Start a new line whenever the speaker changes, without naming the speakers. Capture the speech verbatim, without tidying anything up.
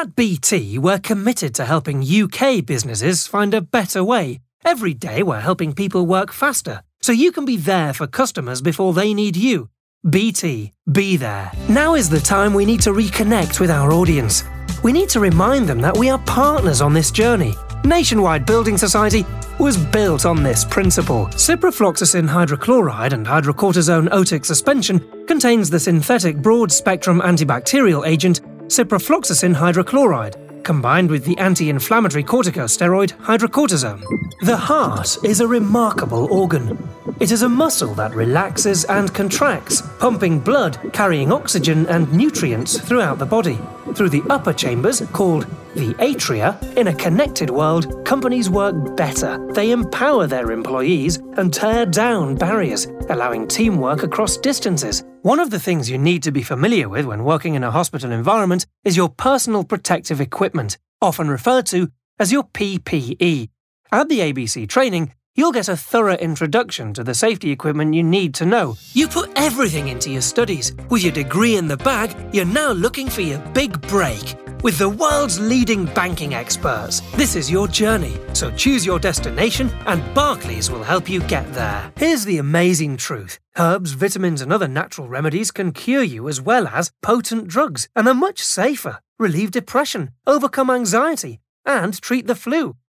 At B T, we're committed to helping U K businesses find a better way. Every day we're helping people work faster, so you can be there for customers before they need you. B T, be there. Now is the time we need to reconnect with our audience. We need to remind them that we are partners on this journey. Nationwide Building Society was built on this principle. Ciprofloxacin hydrochloride and hydrocortisone otic suspension contains the synthetic broad-spectrum antibacterial agent ciprofloxacin hydrochloride, combined with the anti-inflammatory corticosteroid hydrocortisone. The heart is a remarkable organ. It is a muscle that relaxes and contracts, pumping blood, carrying oxygen and nutrients throughout the body. Through the upper chambers, called the atria, in a connected world, companies work better. They empower their employees and tear down barriers, allowing teamwork across distances. One of the things you need to be familiar with when working in a hospital environment is your personal protective equipment, often referred to as your P P E. At the A B C training, you'll get a thorough introduction to the safety equipment you need to know. You put everything into your studies. With your degree in the bag, you're now looking for your big break. With the world's leading banking experts, this is your journey. So choose your destination and Barclays will help you get there. Here's the amazing truth. Herbs, vitamins and other natural remedies can cure you as well as potent drugs and are much safer. Relieve depression, overcome anxiety and treat the flu.